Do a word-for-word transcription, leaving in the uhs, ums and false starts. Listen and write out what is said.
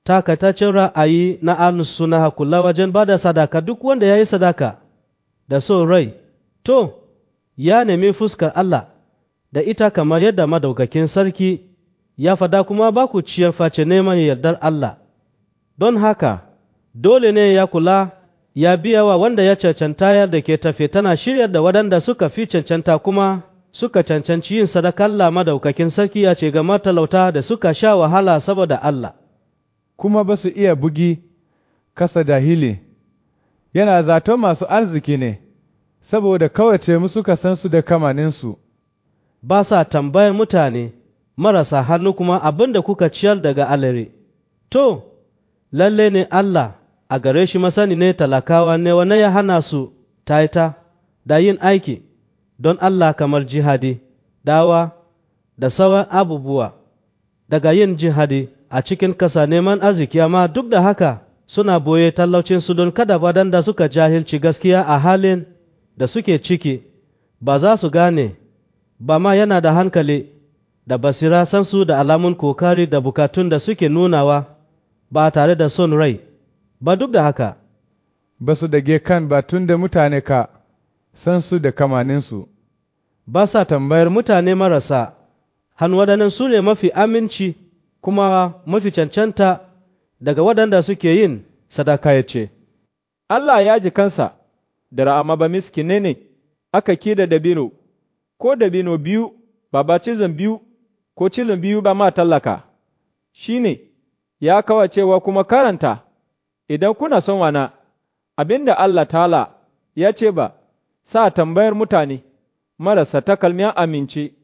takataccen ra'ayi na Ahlus Sunna kula wajen ba da sadaka. Duk wanda ya yi sadaka da son rai, to, ya nemi fuskar Allah da ita, kamar yadda madaukakin sarki ya fada, kuma ba ku ciyar face neman yardar Allah. Don haka, dole ne ya kula ya biya wa wanda ya cancanta, yadda ke tafe tana shirya da waɗanda suka fi cancanta kuma suka cancanci yin sadaka. Allah madaukakin sarki ya ce ga matalauta da suka sha wahala saboda Allah, kuma ba su iya bugi kasa da hili, yana zato masu arziki ne, saboda kawace mu suka san su da kamaninsu. Ba sa tambayar mutane marasa hannu kuma abin da kuka ciyar daga alheri. To, lalle ne Allah a gare shi masani ne talakawa ne, wane ya hana su taita da yin aiki don Allah kamar jihadi, dawa da sauran abubuwa daga yin jihadi a cikin ƙasa neman arziki, amma duk da haka suna boye talaucinsu don kada waɗanda suka jahilci gaskiya a halin da suke ciki ba za su gane ba. Ma yana da hankali da basira san su da alamun kokari da bukatun da suke nunawa ba tare da son rai ba. Duk da haka ba su dage kan batun da mutane ka san su da kamaninsu, ba sa tambayar mutane marasa hannu. Waɗannan su ne mafi aminci kuma mafi cancanta daga waɗanda suke yin sadaka. Ya ce, Allah ya ji kansa da ra'ama ba miskine ne aka kida dabino, ko dabino biyu ba ba cizon biyu ko cizon biyu ba ma tallaka. Shi ne ya kawacewa kuma karanta, idan kuna son wana abin da Allah ta'ala ya ce ba sa tambayar mutane marasa takalmiya amince